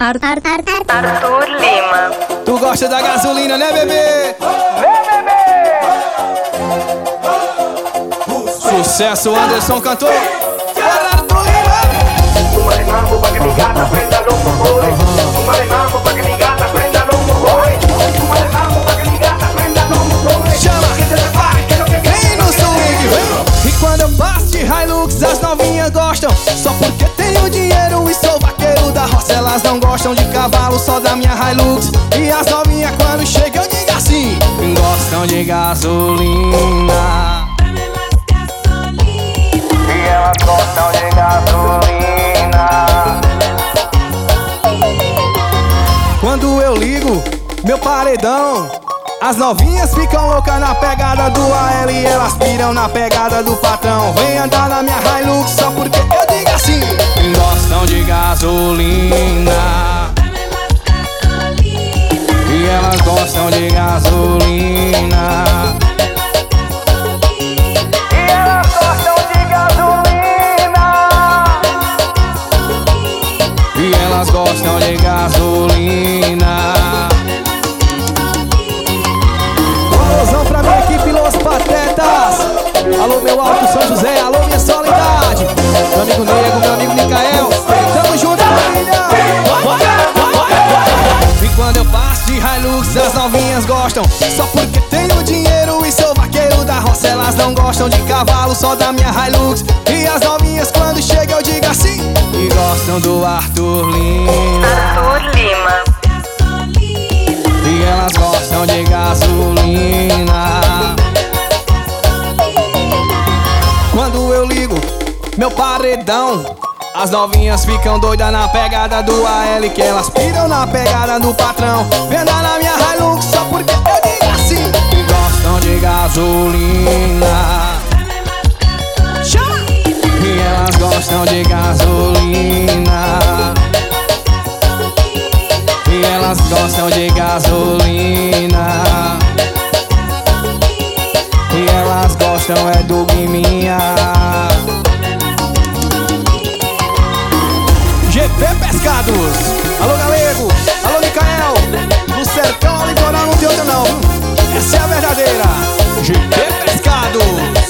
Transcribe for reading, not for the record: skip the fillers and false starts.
Arthur Lima. Tu gosta da gasolina, né, bebê? Sucesso, Anderson cantor. Bora, Arthur Lima. Chama, vem no swing, vem. E quando eu passo de Hilux, as novinhas gostam. Só porque tenho dinheiro e sou vaqueiro da roça. Elas não gostam de cavalo, só da minha Hilux. E as novinhas quando chegam eu digo assim: gostam de gasolina. E elas gostam de gasolina. Quando eu ligo meu paredão, as novinhas ficam loucas na pegada do AL e elas piram na pegada do patrão. Vem andar na minha Hilux só porque eu digo assim: gostam de gasolina. E elas gostam de gasolina. E elas gostam de gasolina. E elas gostam de gasolina. Alôzão pra minha equipe, Los Patetas. Alô, meu Alto São José, alô, minha Soledade. Meu amigo Nego, meu amigo Micael. Tamo junto, família. E quando eu passo de Hilux, as novinhas gostam. Só porque tenho dinheiro e sou vaqueiro da roça. Elas não gostam de cavalo, só da minha Hilux. E as novinhas quando chegam eu digo assim: e gostam do Arthur Lima. Arthur Lima. E elas gostam de gasolina. Quando eu ligo meu paredão, as novinhas ficam doidas na pegada do AL, que elas piram na pegada do patrão. Vem andar na minha Hilux só porque eu digo assim: e gostam de gasolina. Chama! E elas gostam de gasolina. E elas gostam de gasolina. E elas gostam é do Guiminha. GP Pescados. Alô, Galego. Alô, Micael. Do sertão ao litoral não tem outra não. Essa é a verdadeira GP Pescados.